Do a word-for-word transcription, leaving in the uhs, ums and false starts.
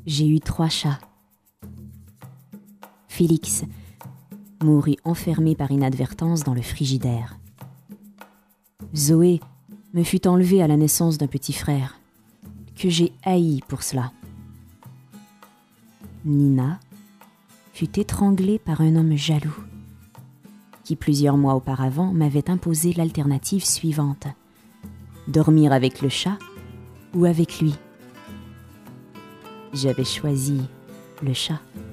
j'ai eu trois chats. Félix mourut enfermé par inadvertance dans le frigidaire. Zoé me fut enlevée à la naissance d'un petit frère, que j'ai haï pour cela. Nina fut étranglée par un homme jaloux, qui plusieurs mois auparavant m'avait imposé l'alternative suivante: dormir avec le chat ou avec lui. J'avais choisi le chat.